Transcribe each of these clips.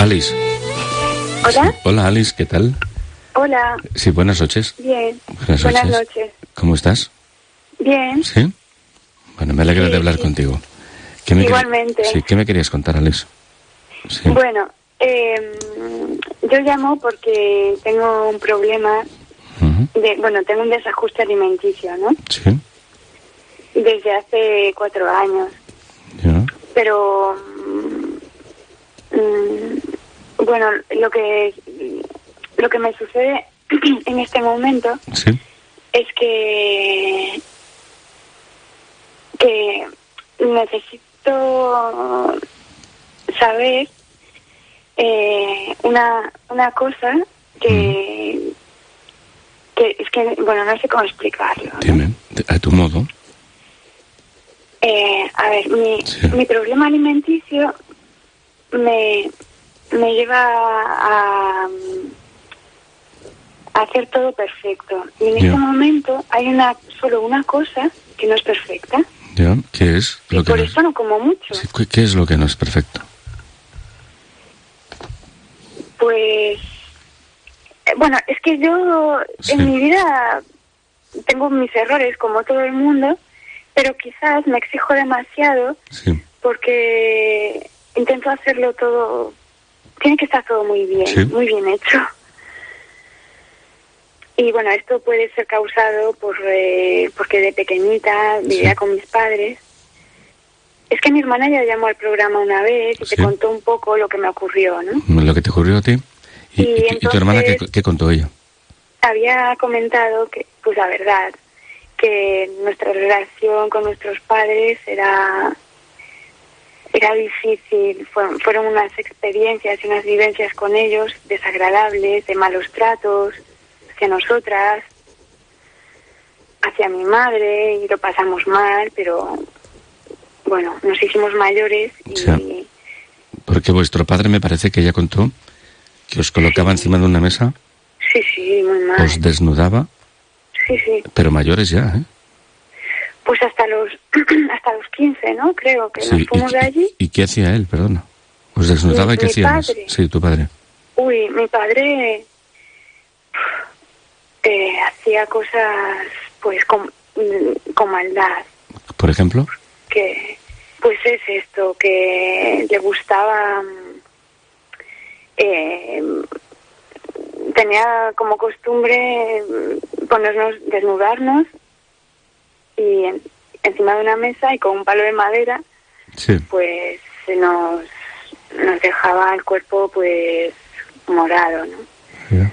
Alice. ¿Hola? Sí. Hola, Alice, ¿qué tal? Hola. Sí, buenas noches. Bien. Buenas noches. ¿Cómo estás? Bien. ¿Sí? Bueno, me alegra de hablar contigo. Igualmente. Sí, ¿qué me querías contar, Alice? Sí. Bueno, yo llamo porque tengo un problema tengo un desajuste alimenticio, ¿no? Sí. Desde hace 4 años. Ya. Pero, bueno, lo que me sucede en este momento Sí. es que necesito saber una cosa que es que, bueno, no sé cómo explicarlo, ¿no? Dime, a tu modo. A ver, mi problema alimenticio me lleva a hacer todo perfecto. Y en este momento hay solo una cosa que no es perfecta. Ya, ¿qué es? Y por eso no como mucho. Sí, ¿qué es lo que no es perfecto? Pues, bueno, es que yo en mi vida tengo mis errores como todo el mundo, pero quizás me exijo demasiado porque intento hacerlo todo, tiene que estar todo muy bien, muy bien hecho. Y bueno, esto puede ser causado porque de pequeñita vivía con mis padres. Es que mi hermana ya llamó al programa una vez y te contó un poco lo que me ocurrió, ¿no? Lo que te ocurrió a ti. ¿Y tu hermana qué contó ella? Había comentado que, pues la verdad, que nuestra relación con nuestros padres era difícil. Fueron unas experiencias y unas vivencias con ellos desagradables, de malos tratos hacia nosotras, hacia mi madre, y lo pasamos mal, pero bueno, nos hicimos mayores y... Porque vuestro padre, me parece que ella contó que os colocaba encima de una mesa. Sí, muy mal. Os desnudaba. Sí. Pero mayores ya, ¿eh? Pues hasta los 15, ¿no? Creo que nos fuimos de allí. ¿Y qué hacía él, perdona? ¿Os desnudaba y qué hacía más? Sí, tu padre. Uy, mi padre hacía cosas, pues, con maldad. ¿Por ejemplo? Que, pues es esto, que le gustaba... tenía como costumbre desnudarnos y encima de una mesa y con un palo de madera, pues nos dejaba el cuerpo pues morado, ¿no?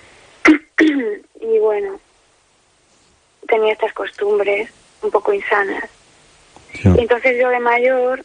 Y bueno, tenía estas costumbres un poco insanas. Y entonces yo de mayor,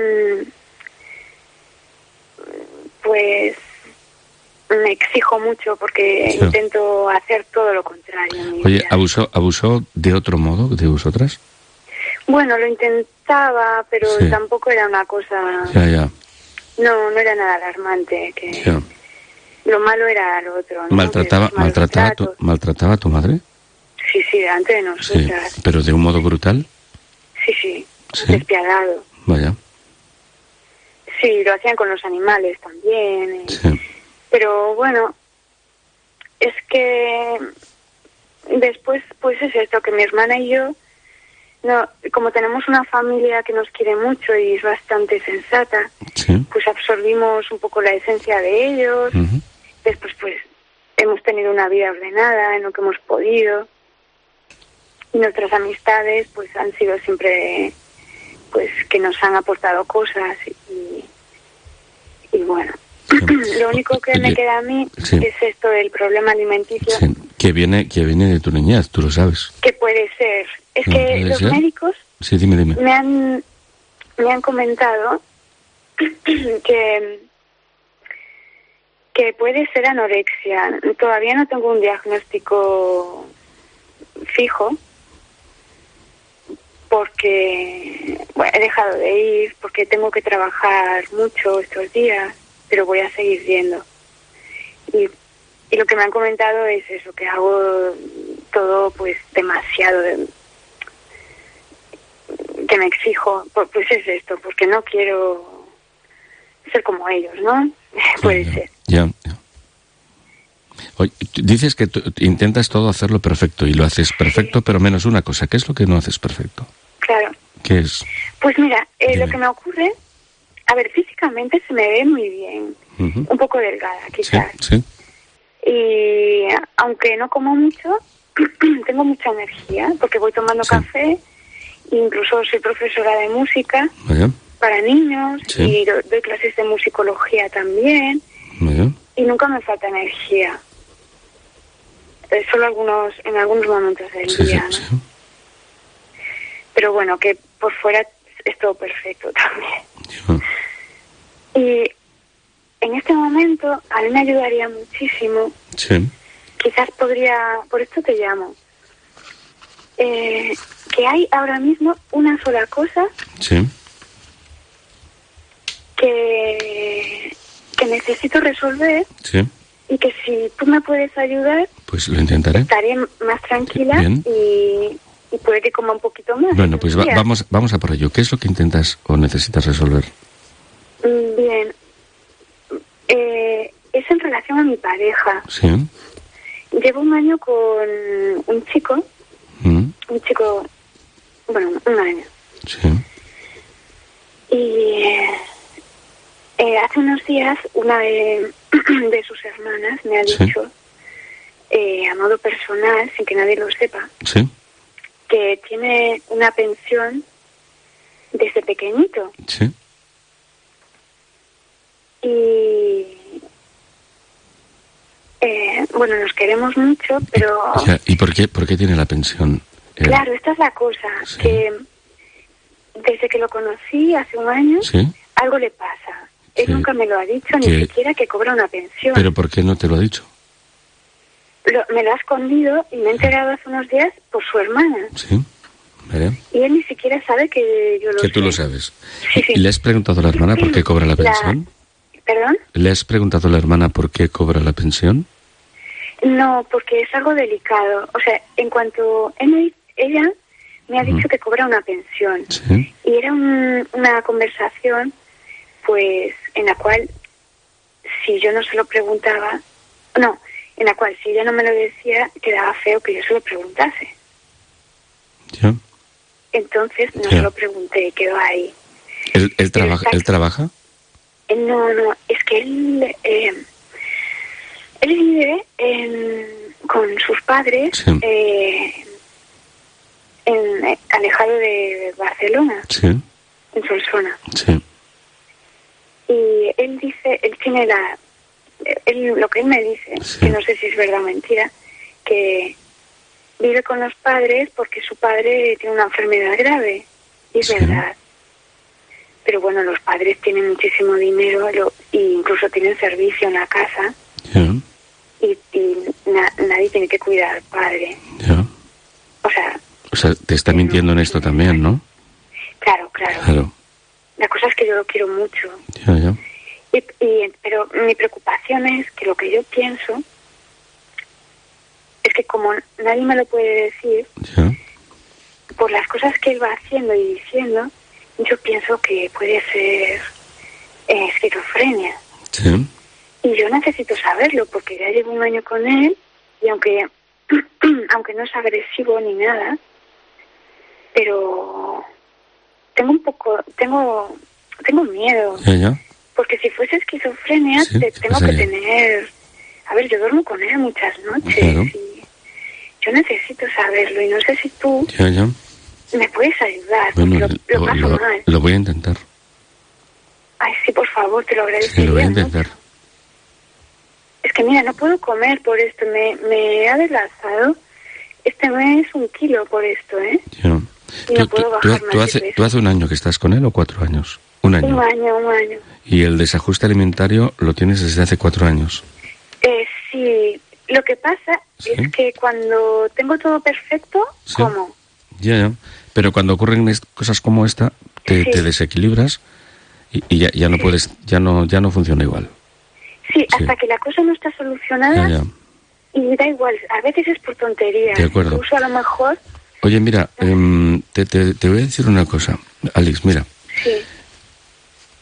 pues me exijo mucho porque intento hacer todo lo contrario. Oye, ¿abusó de otro modo de vosotras? Bueno, lo intentaba, pero tampoco era una cosa... Ya. No era nada alarmante. Lo malo era lo otro, ¿no? ¿Maltrataba a tu madre? Sí, delante de nosotras. Sí, ¿pero de un modo brutal? Sí. Despiadado. Vaya. Sí, lo hacían con los animales también. Pero bueno, es que después, pues es esto, que mi hermana y yo, como tenemos una familia que nos quiere mucho y es bastante sensata, pues absorbimos un poco la esencia de ellos. Después, pues, hemos tenido una vida ordenada en lo que hemos podido. Y nuestras amistades, pues, han sido siempre, pues, que nos han aportado cosas y bueno. Lo único que me queda a mí es esto del problema alimenticio. Que viene de tu niñez, tú lo sabes. Que puede ser. Es que los médicos dime. me han comentado que puede ser anorexia. Todavía no tengo un diagnóstico fijo porque he dejado de ir, porque tengo que trabajar mucho estos días, pero voy a seguir yendo. Y lo que me han comentado es eso, que hago todo pues demasiado, que me exijo, pues es esto, porque no quiero ser como ellos, ¿no? Puede ser. Ya. Oye, dices que tú intentas todo hacerlo perfecto y lo haces perfecto, pero menos una cosa. ¿Qué es lo que no haces perfecto? Claro. ¿Qué es? Pues mira, lo que me ocurre, a ver, físicamente se me ve muy bien, un poco delgada quizás. Sí. Y aunque no como mucho, tengo mucha energía, porque voy tomando café, incluso soy profesora de música para niños y doy clases de musicología también, y nunca me falta energía. Solo en algunos momentos del día, ¿no? Sí. Pero bueno, que por fuera es todo perfecto también. Y en este momento a mí me ayudaría muchísimo. Quizás podría, por esto te llamo, que hay ahora mismo una sola cosa que necesito resolver y que si tú me puedes ayudar, pues lo intentaré. Estaré más tranquila y puede que coma un poquito más. Bueno, pues vamos a por ello. ¿Qué es lo que intentas o necesitas resolver? Bien. Es en relación a mi pareja. Sí. Llevo un año con un chico. Un chico, bueno, un año. Sí. Y hace unos días una de sus hermanas me ha dicho, a modo personal, sin que nadie lo sepa, que tiene una pensión desde pequeñito. Sí. Y bueno, nos queremos mucho, pero... ¿Y por qué tiene la pensión? Claro, esta es la cosa, que desde que lo conocí hace un año, algo le pasa. Él nunca me lo ha dicho, ni siquiera que cobra una pensión. ¿Pero por qué no te lo ha dicho? Me lo ha escondido y me he enterado hace unos días por su hermana. Sí, vale. Y él ni siquiera sabe que yo lo sé. Que tú lo sabes. Sí. ¿Y le has preguntado a la hermana por qué cobra la pensión? ¿Perdón? ¿Le has preguntado a la hermana por qué cobra la pensión? No, porque es algo delicado. O sea, en cuanto ella me ha dicho que cobra una pensión. Sí. Y era una conversación, pues, en la cual, si yo no se lo preguntaba... No, en la cual, si ella no me lo decía, quedaba feo que yo se lo preguntase. Ya. Entonces, no se lo pregunté, quedó ahí. ¿Él trabaja? No, es que él vive con sus padres alejado de Barcelona, en Solsona. Sí. Y él dice, él tiene lo que él me dice, que no sé si es verdad o mentira, que vive con los padres porque su padre tiene una enfermedad grave. Y es verdad. Pero bueno, los padres tienen muchísimo dinero e incluso tienen servicio en la casa. Y nadie tiene que cuidar al padre. O sea, te está mintiendo en esto también, ¿no? Claro. La cosa es que yo lo quiero mucho. Pero mi preocupación es que lo que yo pienso es que como nadie me lo puede decir, por las cosas que él va haciendo y diciendo, yo pienso que puede ser esquizofrenia. Y yo necesito saberlo porque ya llevo un año con él y aunque no es agresivo ni nada, pero tengo miedo. Porque si fuese esquizofrenia tengo que tener... A ver, yo duermo con él muchas noches y yo necesito saberlo y no sé si tú me puedes ayudar, bueno, porque lo paso mal. Lo voy a intentar. Ay, sí, por favor, te lo agradecería. Sí, lo voy a intentar. Mucho. Es que mira, no puedo comer por esto, me he adelgazado este mes 1 kilo por esto, Y no puedo bajar más de peso. ¿Tú hace un año que estás con él o 4 años? Un año. Un año. ¿Y el desajuste alimentario lo tienes desde hace 4 años? Sí, lo que pasa es que cuando tengo todo perfecto, como. Ya. Pero cuando ocurren cosas como esta, te desequilibras y ya no puedes, ya no funciona igual. Sí, hasta que la cosa no está solucionada. Y da igual, a veces es por tontería. De acuerdo. Incluso a lo mejor... Oye, mira, te voy a decir una cosa, Alex, mira. Sí.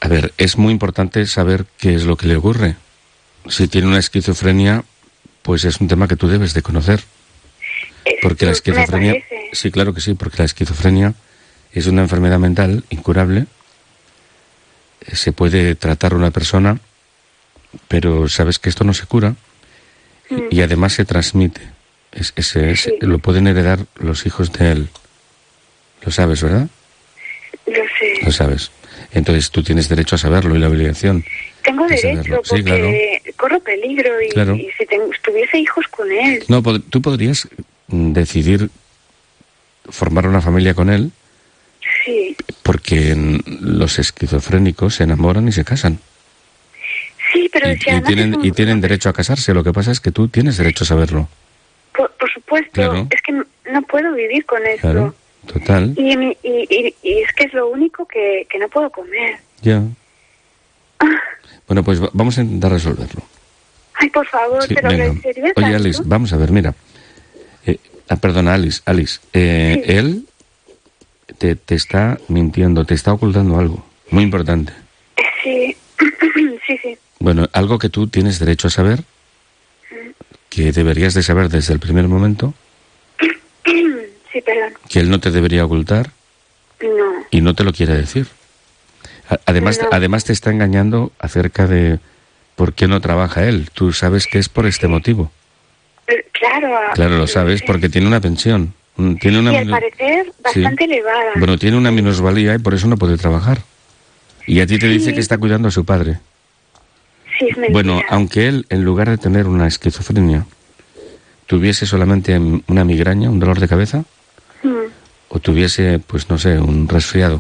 A ver, es muy importante saber qué es lo que le ocurre. Si tiene una esquizofrenia, pues es un tema que tú debes de conocer. Porque la esquizofrenia... Sí, claro que sí, porque la esquizofrenia es una enfermedad mental incurable. Se puede tratar a una persona, pero sabes que esto no se cura y además se transmite. Lo pueden heredar los hijos de él. Lo sabes, ¿verdad? Lo sé. Lo sabes. Entonces tú tienes derecho a saberlo y la obligación. Tengo derecho, porque sí, claro. Corro peligro y, claro. y si tuviese hijos con él. No, tú podrías decidir formar una familia con él. Sí. Porque los esquizofrénicos se enamoran y se casan. Sí, pero y tienen derecho a casarse. Lo que pasa es que tú tienes derecho a saberlo. Por supuesto. Claro. Es que no puedo vivir con esto. Claro, total. Y es que es lo único que no puedo comer. Ya. Bueno, pues vamos a intentar resolverlo. Ay, por favor, sí, te lo agradecería. Oye, Alice, vamos a ver, mira. Perdona, Alice. Sí. Él te está mintiendo, te está ocultando algo muy importante. Sí, sí. Bueno, algo que tú tienes derecho a saber, que deberías de saber desde el primer momento. Sí, perdón. Que él no te debería ocultar. No. Y no te lo quiere decir. Además te está engañando acerca de por qué no trabaja él. Tú sabes que es por este motivo. Claro, lo sabes, porque tiene una pensión. Tiene una al parecer bastante elevada. Bueno, tiene una minusvalía y por eso no puede trabajar. Y a ti te dice que está cuidando a su padre. Sí, es mentira. Bueno, aunque él, en lugar de tener una esquizofrenia, tuviese solamente una migraña, un dolor de cabeza, o tuviese, pues no sé, un resfriado,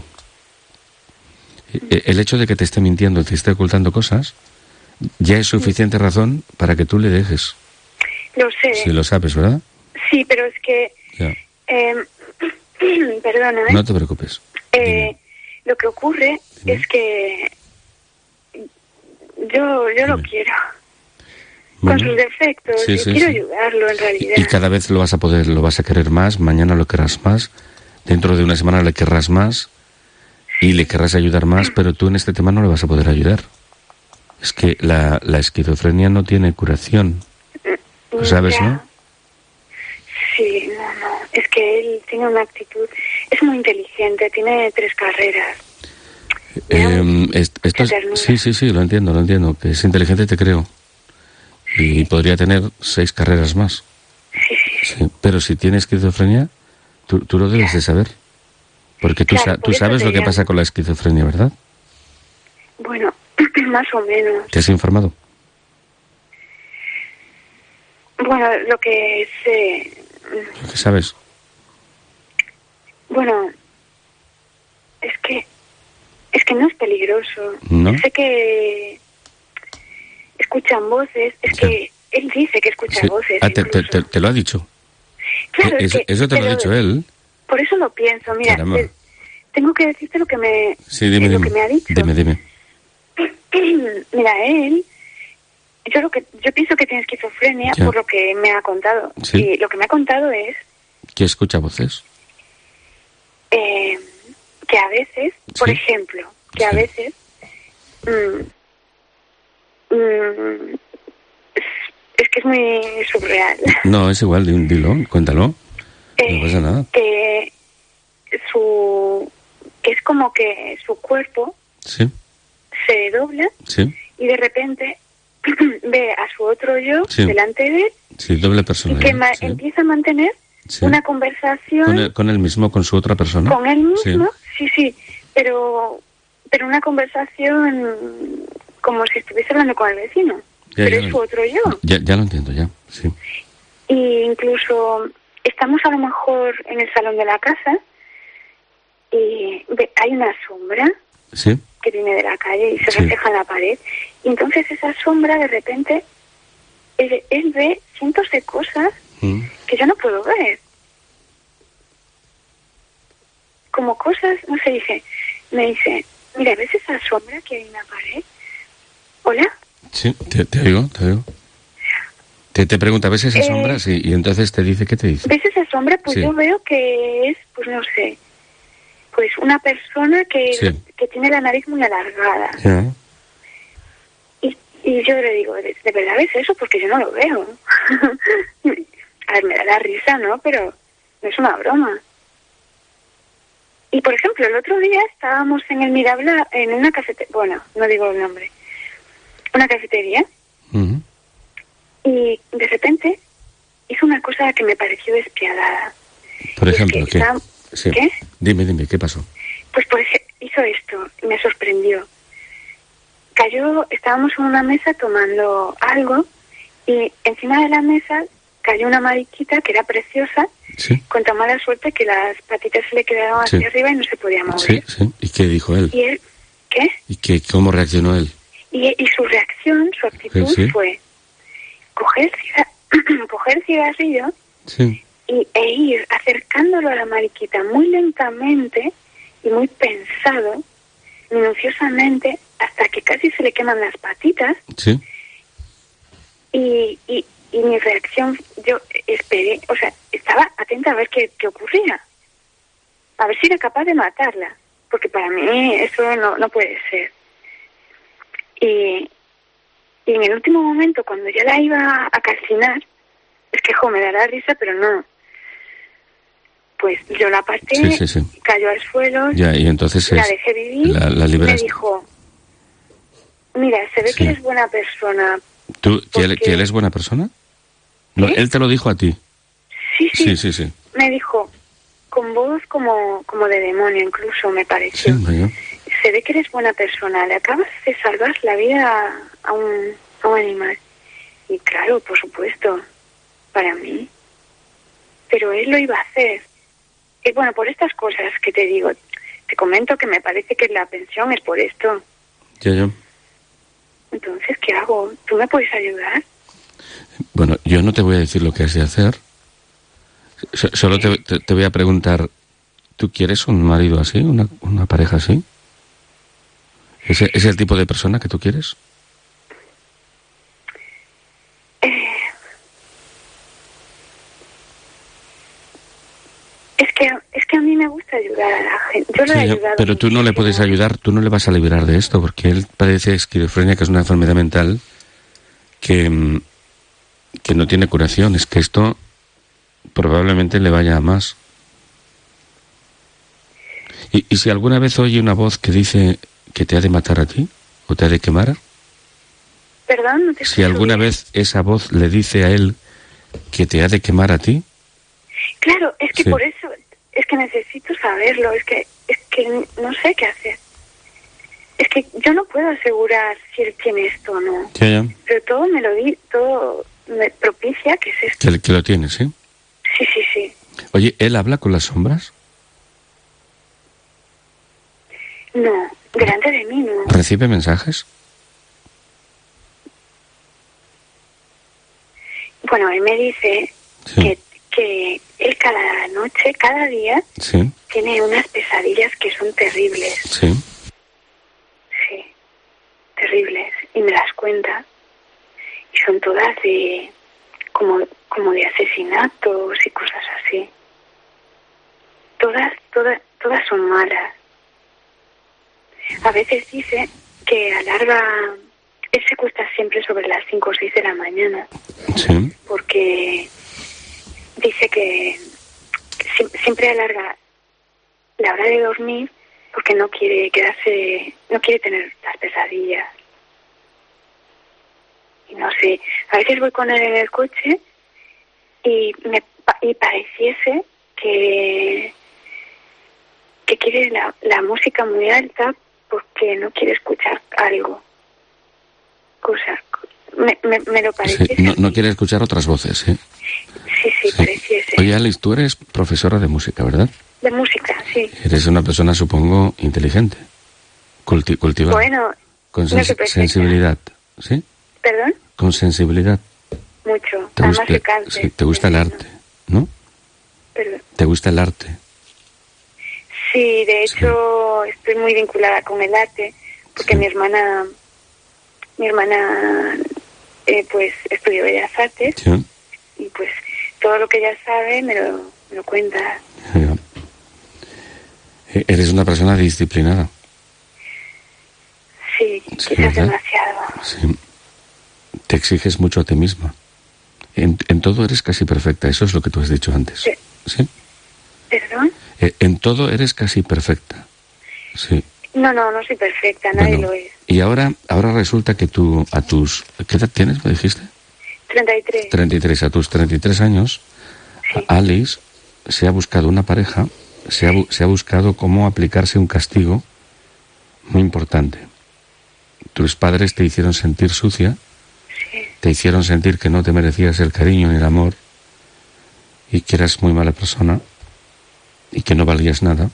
el hecho de que te esté mintiendo, te esté ocultando cosas, ya es suficiente razón para que tú le dejes. Lo sé. Sí, lo sabes, ¿verdad? Sí, pero es que... Ya. Perdona, ¿eh? No te preocupes. Lo que ocurre es que yo lo quiero. Bueno, con sus defectos. Sí, quiero ayudarlo, en realidad. Y cada vez lo vas a querer más, mañana lo querrás más, dentro de una semana le querrás más y le querrás ayudar más, pero tú en este tema no le vas a poder ayudar. Es que la esquizofrenia no tiene curación. ¿Lo sabes, no? Sí, no. Es que él tiene una actitud... Es muy inteligente, tiene 3 carreras. Sí, lo entiendo. Que es inteligente, te creo. Y podría tener 6 carreras más. Sí. Pero si tiene esquizofrenia, tú lo debes de saber. Porque tú sabes lo que pasa con la esquizofrenia, ¿verdad? Bueno, más o menos. ¿Te has informado? Bueno, lo que sé... ¿Lo que sabes? Bueno, es que no es peligroso. ¿No? Sé que escuchan voces. Es que él dice que escucha voces. ¿Te lo ha dicho? Claro, eso te lo ha dicho él. Por eso lo pienso. Mira, tengo que decirte lo que me, dime. Lo que me ha dicho. Dime. Mira, él... Yo pienso que tiene esquizofrenia por lo que me ha contado. ¿Sí? Y lo que me ha contado es... ¿Que escucha voces? Que a veces, por ejemplo, a veces... es que es muy surreal. No, es igual, dilo, cuéntalo. No pasa nada. Que es como que su cuerpo se dobla y de repente... ve a su otro yo delante de él doble personalidad, y que empieza a mantener una conversación con él mismo, con su otra persona, con él mismo, sí, pero una conversación como si estuviese hablando con el vecino, pero es su otro yo. Ya lo entiendo, sí. Y incluso estamos a lo mejor en el salón de la casa y hay una sombra que viene de la calle y se refleja en la pared. Y entonces esa sombra, de repente, él ve cientos de cosas que yo no puedo ver. Como cosas, no sé, me dice, mira, ¿ves esa sombra que hay en la pared? ¿Hola? Sí, te oigo. Te pregunta, ¿ves esa sombra? Sí, y entonces te dice, ¿qué te dice? ¿Ves esa sombra? Pues yo veo que es, pues no sé, pues una persona que tiene la nariz muy alargada. Y yo le digo, ¿de verdad ves eso? Porque yo no lo veo. A ver, me da la risa, ¿no? Pero no es una broma. Y, por ejemplo, el otro día estábamos en el Mirabla, en una cafetería, bueno, no digo el nombre, una cafetería, y de repente hizo una cosa que me pareció despiadada. Por ejemplo, ¿qué? Sí. ¿Qué? Dime, ¿qué pasó? Pues hizo esto, y me sorprendió. Estábamos en una mesa tomando algo, y encima de la mesa cayó una mariquita que era preciosa, sí, con tan mala suerte que las patitas se le quedaron hacia arriba y no se podía mover. Sí. ¿Y qué dijo él? ¿Y él qué? ¿Y cómo reaccionó él? Y su reacción, su actitud fue coger el cigarrillo e ir acercándolo a la mariquita muy lentamente y muy pensado, minuciosamente, hasta que casi se le queman las patitas. Sí. Y mi reacción, yo esperé, o sea, estaba atenta a ver qué ocurría. A ver si era capaz de matarla. Porque para mí eso no puede ser. Y en el último momento, cuando ya la iba a calcinar, es que, me dará risa, pero no. Pues yo la aparté, cayó al suelo, y entonces la dejé vivir, la y me dijo, mira, se ve que eres buena persona. ¿Que él es buena persona? No, él te lo dijo a ti. Sí. Me dijo, con voz como de demonio incluso, me pareció. Se ve que eres buena persona, le acabas de salvar la vida a un animal. Y claro, por supuesto, para mí. Pero él lo iba a hacer. Y bueno, por estas cosas que te digo, te comento que me parece que la pensión es por esto. Ya. Entonces, ¿qué hago? ¿Tú me puedes ayudar? Bueno, yo no te voy a decir lo que has de hacer. Solo te voy a preguntar, ¿tú quieres un marido así, una pareja así? ¿Es el tipo de persona que tú quieres? Es que a mí me gusta ayudar a la gente. Yo lo he ayudado. Pero tú no le puedes ayudar, tú no le vas a librar de esto, porque él padece esquizofrenia, que es una enfermedad mental que no tiene curación. Es que esto probablemente le vaya a más. ¿Y si alguna vez oye una voz que dice que te ha de matar a ti o te ha de quemar? Perdón, no te Si alguna vez esa voz le dice a él que te ha de quemar a ti. Claro, es que por eso, es que necesito saberlo, es que no sé qué hacer. Es que yo no puedo asegurar si él tiene esto o no. Ya. Pero todo me propicia que es esto. Que lo tiene, ¿sí? Sí. Oye, ¿él habla con las sombras? No, delante de mí no. ¿Recibe mensajes? Bueno, él me dice que él cada noche, cada día, tiene unas pesadillas que son terribles. Sí, terribles. Y me las cuenta. Y son todas como de asesinatos y cosas así. Todas son malas. A veces dice que él se acuesta siempre sobre las 5 o 6 de la mañana. Sí. Porque dice que siempre alarga la hora de dormir porque no quiere tener las pesadillas. Y no sé, a veces voy con él en el coche y pareciese que quiere la música muy alta porque no quiere escuchar algo. Me lo parece. Sí, no quiere escuchar otras voces, ¿eh? Sí, pareciese. Oye, Alice, tú eres profesora de música, ¿verdad? De música, sí. Eres una persona, supongo, inteligente, cultivada. Bueno, con sensibilidad, ¿sí? ¿Perdón? Con sensibilidad. Mucho. Además de cáncer. Te gusta el arte, ¿no? ¿Perdón? ¿Te gusta el arte? Sí, de hecho estoy muy vinculada con el arte porque mi hermana pues estudió Bellas Artes y pues todo lo que ella sabe me lo cuenta. Eres una persona disciplinada. Sí, quizás demasiado. Sí. Te exiges mucho a ti misma. En todo eres casi perfecta, eso es lo que tú has dicho antes. ¿Sí? ¿Perdón? En todo eres casi perfecta. Sí. No soy perfecta, nadie lo es. Y ahora resulta que tú, ¿qué edad tienes, me dijiste? 33. 33, a tus 33 años, sí. Alice se ha buscado una pareja, se ha buscado cómo aplicarse un castigo muy importante. Tus padres te hicieron sentir sucia, sí. Te hicieron sentir que no te merecías el cariño ni el amor, y que eras muy mala persona, y que no valías nada.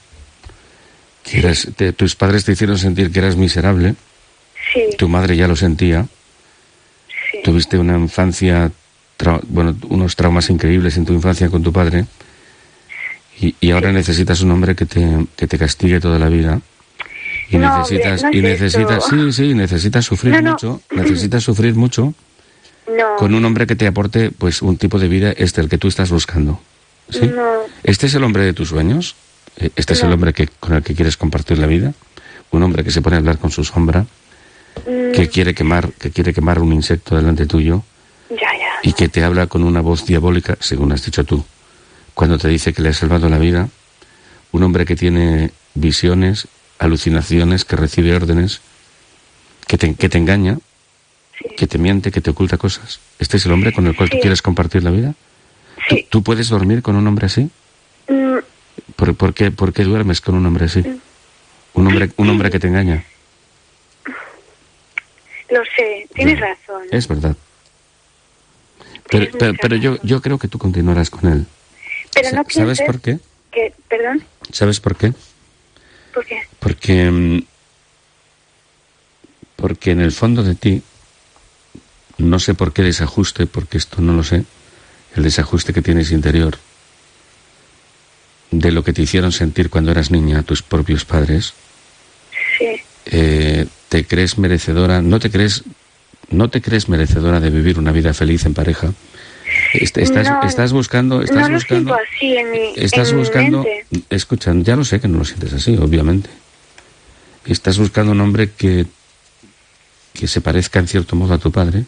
Tus padres te hicieron sentir que eras miserable, sí. Tu madre ya lo sentía, sí. Tuviste una infancia, unos traumas increíbles en tu infancia con tu padre, y ahora necesitas un hombre que te castigue toda la vida, y necesitas sufrir mucho, necesitas sufrir mucho con un hombre que te aporte pues un tipo de vida el que tú estás buscando. ¿Sí? No. ¿Este es el hombre de tus sueños? ¿Este es el hombre con el que quieres compartir la vida? Un hombre que se pone a hablar con su sombra, que quiere quemar un insecto delante tuyo, y que te habla con una voz diabólica, según has dicho tú, cuando te dice que le has salvado la vida. Un hombre que tiene visiones, alucinaciones, que recibe órdenes, que te engaña, sí. Que te miente, que te oculta cosas. ¿Este es el hombre con el cual tú quieres compartir la vida? Sí. ¿Tú puedes dormir con un hombre así? ¿Por qué duermes con un hombre así? Un hombre que te engaña. Lo sé, tienes razón. Es verdad. Pero yo creo que tú continuarás con él. Pero no pienses... ¿Sabes por qué? ¿Perdón? ¿Sabes por qué? ¿Por qué? Porque en el fondo de ti, no sé por qué desajuste, porque esto no lo sé, el desajuste que tienes interior de lo que te hicieron sentir cuando eras niña tus propios padres. Sí. Te crees merecedora, no te crees merecedora de vivir una vida feliz en pareja. Estás buscando lo siento así en mi mente. Escucha, ya lo sé que no lo sientes así, obviamente. Estás buscando un hombre que se parezca en cierto modo a tu padre,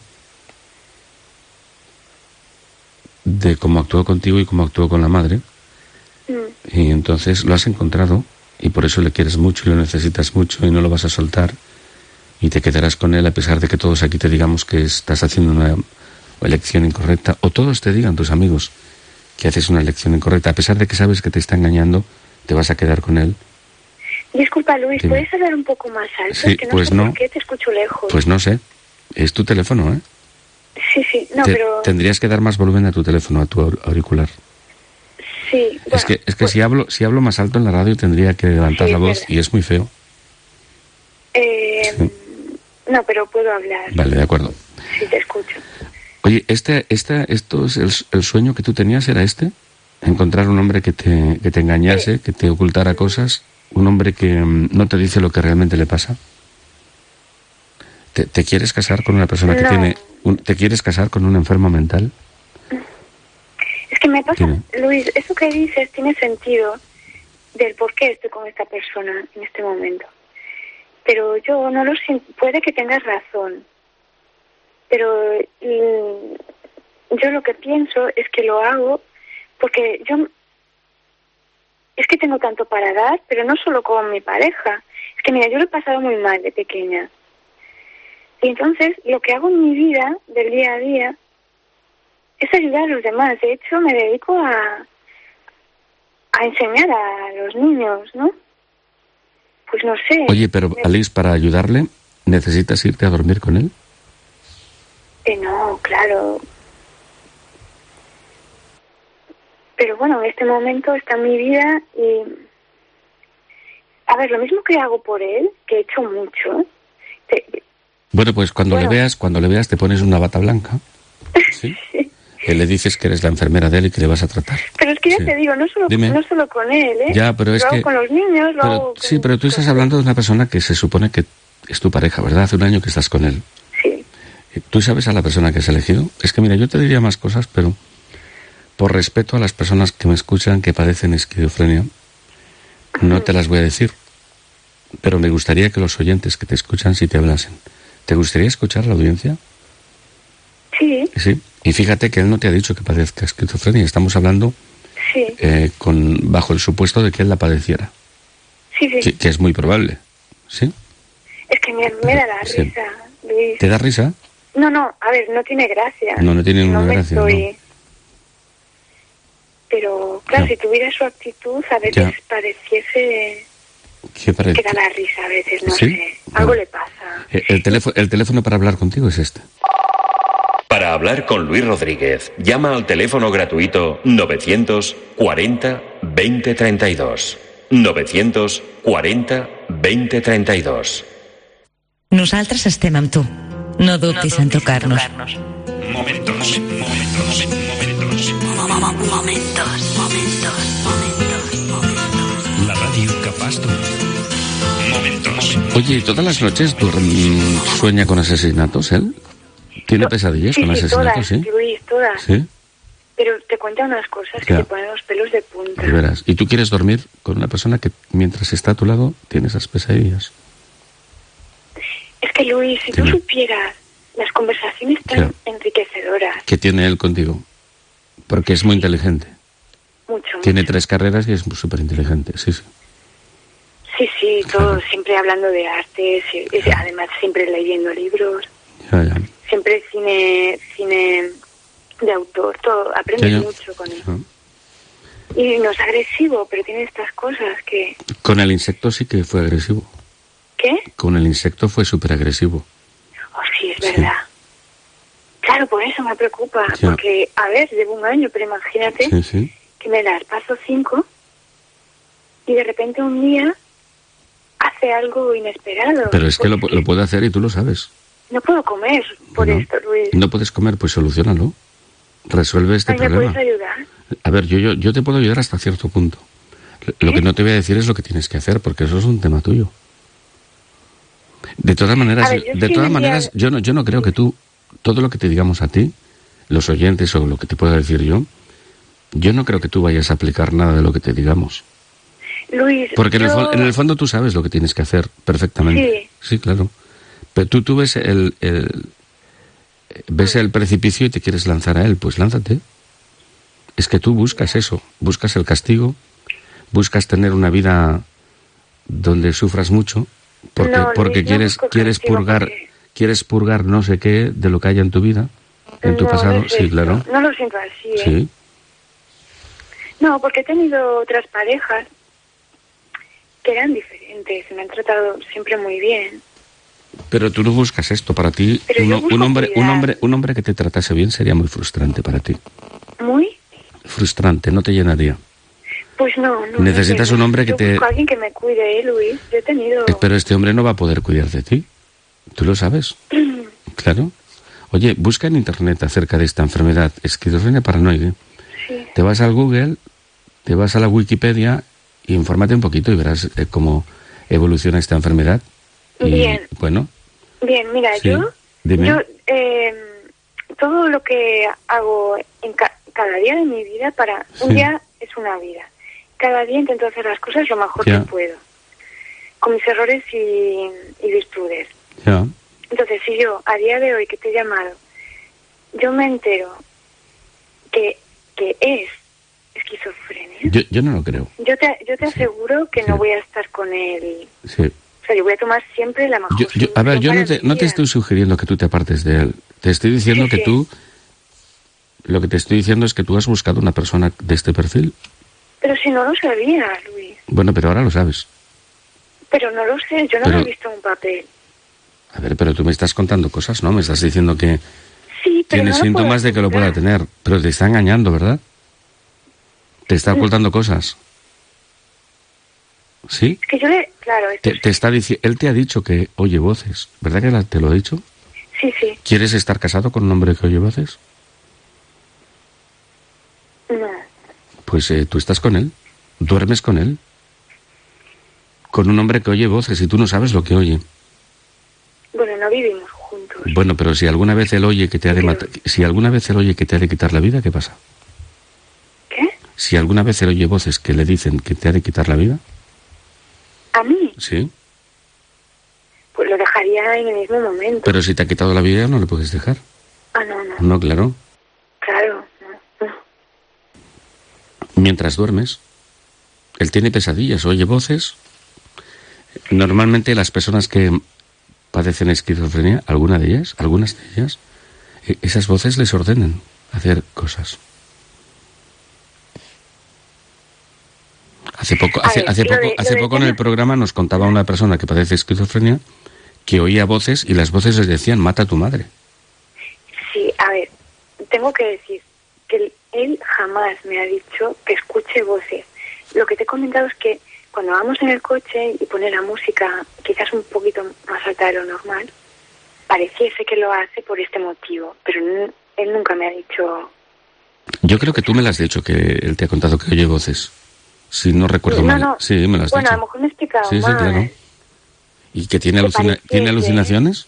de cómo actuó contigo y cómo actuó con la madre. Y entonces lo has encontrado, y por eso le quieres mucho y lo necesitas mucho, y no lo vas a soltar, y te quedarás con él a pesar de que todos aquí te digamos que estás haciendo una elección incorrecta, o todos te digan, tus amigos, que haces una elección incorrecta. A pesar de que sabes que te está engañando, te vas a quedar con él. Disculpa, Luis, Dime. ¿puedes hablar un poco más alto? Sí, es que pues sé no. ¿Por qué te escucho lejos? Pues no sé. Es tu teléfono, ¿eh? Sí, no, pero... Tendrías que dar más volumen a tu teléfono, a tu auricular. Sí, bueno, es que pues... si hablo más alto en la radio tendría que levantar la voz, y es muy feo. Sí. No, pero puedo hablar. Vale, de acuerdo. Sí, te escucho. Oye, esto es el sueño que tú tenías, ¿era este? Encontrar un hombre que te engañase, que te ocultara cosas, un hombre que no te dice lo que realmente le pasa. ¿Te quieres casar con una persona que tiene... ¿Te quieres casar con un enfermo mental? Es que me pasa, Dime. Luis, eso que dices tiene sentido del por qué estoy con esta persona en este momento. Pero yo no lo siento, puede que tengas razón, pero yo lo que pienso es que lo hago porque es que tengo tanto para dar, pero no solo con mi pareja. Es que mira, yo lo he pasado muy mal de pequeña. Y entonces lo que hago en mi vida, del día a día, es ayudar a los demás. De hecho, me dedico a enseñar a los niños, ¿no? Pues no sé. Oye, pero Alice, para ayudarle, ¿necesitas irte a dormir con él? No, claro. Pero bueno, en este momento está en mi vida y... A ver, lo mismo que hago por él, que he hecho mucho... Bueno, pues cuando le veas te pones una bata blanca, ¿sí? Sí. Le dices que eres la enfermera de él y que le vas a tratar. Pero es que ya te digo, no solo con él, ¿eh? Ya, pero es lo que... hago con los niños, lo hago Sí, pero tú estás hablando de una persona que se supone que es tu pareja, ¿verdad? Hace un año que estás con él. Sí. ¿Tú sabes a la persona que has elegido? Es que mira, yo te diría más cosas, pero por respeto a las personas que me escuchan que padecen esquizofrenia, no te las voy a decir. Pero me gustaría que los oyentes que te escuchan, si te hablasen, ¿te gustaría escuchar a la audiencia? Sí. Sí. Y fíjate que él no te ha dicho que padezca esquizofrenia. Estamos hablando bajo el supuesto de que él la padeciera. Sí, sí. Que es muy probable. ¿Sí? Es que me da la risa, Luis. ¿Te da risa? No, a ver, no tiene gracia. No tiene ninguna gracia. No. Pero, claro, si tuviera su actitud, a veces pareciese... ¿Qué parece? Que da la risa a veces, no sé. Algo le pasa. El teléfono para hablar contigo es este. Para hablar con Luis Rodríguez, llama al teléfono gratuito 940 2032. 940 2032. Nosaltres estem amb tu. No dubtis en trucar-nos. Momentos. La radio que fas tu. Momentos. Oye, ¿todas las noches sueña con asesinatos él? ¿Tiene pesadillas con asesinatos? Sí, Luis, todas. ¿Sí? Pero te cuenta unas cosas que te ponen los pelos de punta. De veras. ¿Y tú quieres dormir con una persona que mientras está a tu lado tiene esas pesadillas? Es que, Luis, si tú supieras las conversaciones tan enriquecedoras... ¿Qué tiene él contigo? Porque es muy inteligente. Mucho. Tiene 3 carreras y es súper inteligente, sí. Sí, todo siempre hablando de arte, además siempre leyendo libros. Ya. Siempre cine de autor, todo. Aprendes mucho con él. Y no es agresivo, pero tiene estas cosas que... Con el insecto sí que fue agresivo. ¿Qué? Con el insecto fue súper agresivo. Oh, sí, es verdad. Claro, por eso me preocupa. Porque, a ver, llevo un año, pero imagínate que me las paso 5 y de repente un día hace algo inesperado. Pero es que lo puede hacer y tú lo sabes. No puedo comer por esto, Luis. No puedes comer, pues soluciónalo. Resuelve este problema. ¿Me puedes ayudar? A ver, yo te puedo ayudar hasta cierto punto. Lo que no te voy a decir es lo que tienes que hacer, porque eso es un tema tuyo. De todas maneras, yo no creo que tú, todo lo que te digamos a ti, los oyentes o lo que te pueda decir yo no creo que tú vayas a aplicar nada de lo que te digamos. Luis, porque en el fondo tú sabes lo que tienes que hacer perfectamente. Sí, claro. Pero tú ves el precipicio y te quieres lanzar a él, pues lánzate. Es que tú buscas eso, buscas el castigo, buscas tener una vida donde sufras mucho, porque quieres purgar no sé qué de lo que haya en tu vida, en tu pasado. Sí, claro. No lo siento así, Sí. No, porque he tenido otras parejas que eran diferentes, me han tratado siempre muy bien. Pero tú no buscas esto para ti. Un hombre que te tratase bien sería muy frustrante para ti. ¿Muy? Frustrante, no te llenaría. Pues no. Necesitas un hombre que te... Busco a alguien que me cuide, Luis. Yo he tenido... Pero este hombre no va a poder cuidar de ti. ¿Tú lo sabes? Claro. Oye, busca en internet acerca de esta enfermedad, esquizofrenia paranoide. Sí. Te vas al Google, te vas a la Wikipedia y infórmate un poquito y verás cómo evoluciona esta enfermedad. Bien. Bueno. Bien, mira, sí. Dime. Todo lo que hago en cada día de mi vida, un día es una vida. Cada día intento hacer las cosas lo mejor que puedo, con mis errores y virtudes. Ya. Entonces, si yo, a día de hoy que te he llamado, yo me entero que es esquizofrenia... Yo no lo creo. Yo te aseguro que no voy a estar con él... Sí. O sea, yo voy a tomar siempre la mejor solución. A ver, yo no te estoy sugiriendo que tú te apartes de él. Te estoy diciendo que tú... Lo que te estoy diciendo es que tú has buscado una persona de este perfil. Pero si no lo sabía, Luis. Bueno, pero ahora lo sabes. Pero no lo sé, yo no lo he visto en un papel. A ver, pero tú me estás contando cosas, ¿no? Me estás diciendo que tienes síntomas de que lo pueda tener. Pero te está engañando, ¿verdad? Te está ocultando cosas. ¿Sí? Es que yo claro... Él te ha dicho que oye voces, ¿verdad que te lo ha dicho? Sí. ¿Quieres estar casado con un hombre que oye voces? No. Pues tú estás con él, duermes con él, con un hombre que oye voces y tú no sabes lo que oye. Bueno, no vivimos juntos. Bueno, pero si alguna vez él oye que te ha de matar, si alguna vez él oye que te ha de quitar la vida, ¿qué pasa? ¿Qué? Si alguna vez él oye voces que le dicen que te ha de quitar la vida. ¿A mí? Sí. pues lo dejaría en el mismo momento. Pero si te ha quitado la vida, no lo puedes dejar. No. No, claro. Claro, no. Mientras duermes, él tiene pesadillas, oye voces. Normalmente las personas que padecen esquizofrenia, algunas de ellas, esas voces les ordenan hacer cosas. Hace poco en el programa nos contaba una persona que padece esquizofrenia que oía voces y las voces les decían, mata a tu madre. Sí, a ver, tengo que decir que él jamás me ha dicho que escuche voces. Lo que te he comentado es que cuando vamos en el coche y pone la música quizás un poquito más alta de lo normal, pareciese que lo hace por este motivo, pero él nunca me ha dicho... Yo creo que tú me lo has dicho, que él te ha contado que oye voces. Si no recuerdo mal. No. Sí, me lo has dicho. Bueno, a lo mejor me he explicado mal. Sí, claro. ¿Y que tiene alucinaciones?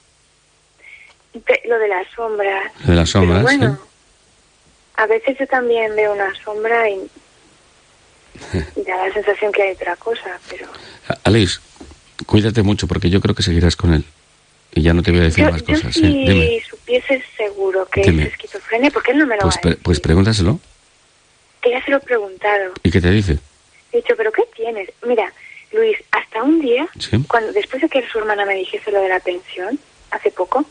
Lo de las sombras. Lo de las sombras, pero bueno, a veces yo también veo una sombra y da la sensación que hay otra cosa, pero... Alice, cuídate mucho porque yo creo que seguirás con él. Y ya no te voy a decir más cosas. Si supieses seguro que es esquizofrenia, ¿por qué él no me lo va a decir? Pues pregúntaselo. Que ya se lo he preguntado. ¿Y qué te dice? He dicho, ¿pero qué tienes? Mira, Luis, hasta un día, cuando después de que su hermana me dijese lo de la pensión, hace poco,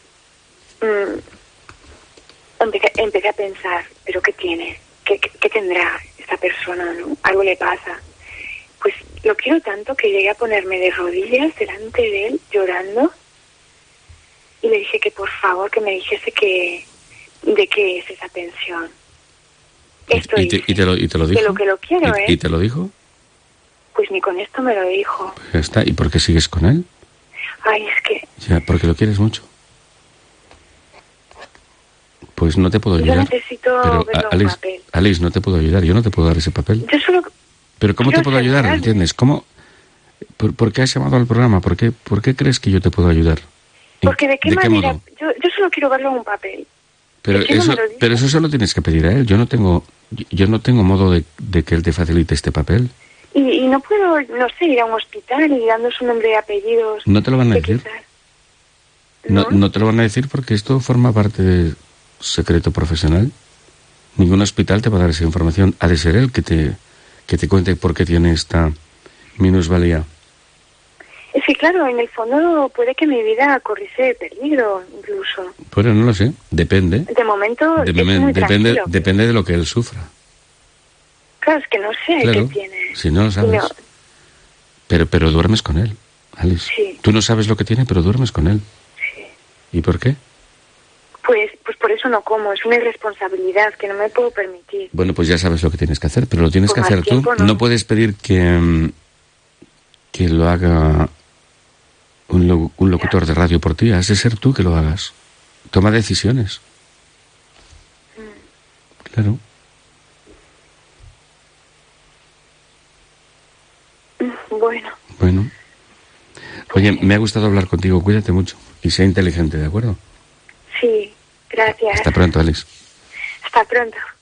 empecé a pensar, ¿pero qué tiene? ¿Qué tendrá esta persona, no? Algo le pasa. Pues lo quiero tanto que llegué a ponerme de rodillas delante de él, llorando, y le dije que por favor que me dijese de qué es esa pensión. ¿Y te lo dijo? De lo que lo quiero, ¿Y te lo dijo? Pues ni con esto me lo dijo. Pues ya está. ¿Y por qué sigues con él? Ay, es que... Ya, porque lo quieres mucho. Pues no te puedo ayudar. Yo necesito verlo en papel. Alice, no te puedo ayudar. Yo no te puedo dar ese papel. Yo solo... Pero ¿cómo te puedo ayudar? ¿Entiendes? ¿Cómo? ¿Por qué has llamado al programa? ¿Por qué crees que yo te puedo ayudar? Porque ¿de qué manera? Yo solo quiero verlo en un papel. Pero eso solo tienes que pedir a él. Yo no tengo modo de que él te facilite este papel. Y no puedo, no sé, ir a un hospital y dando su nombre y apellidos. No te lo van a decir. No te lo van a decir porque esto forma parte del secreto profesional. Ningún hospital te va a dar esa información. Ha de ser él que te cuente por qué tiene esta minusvalía. Es que claro, en el fondo puede que mi vida corriese peligro, incluso. Bueno, no lo sé, depende. De momento depende de lo que él sufra. Claro, es que no sé qué tiene. Si no lo sabes. No. Pero duermes con él, Alice. Sí. Tú no sabes lo que tiene, pero duermes con él. Sí. ¿Y por qué? Pues por eso no como, es una irresponsabilidad que no me puedo permitir. Bueno, pues ya sabes lo que tienes que hacer, pero lo tienes que hacer tú. No puedes pedir que lo haga un locutor de radio por ti. Has de ser tú que lo hagas. Toma decisiones. Claro. Bueno. Oye, me ha gustado hablar contigo. Cuídate mucho y sea inteligente, ¿de acuerdo? Sí, gracias. Hasta pronto, Alice. Hasta pronto.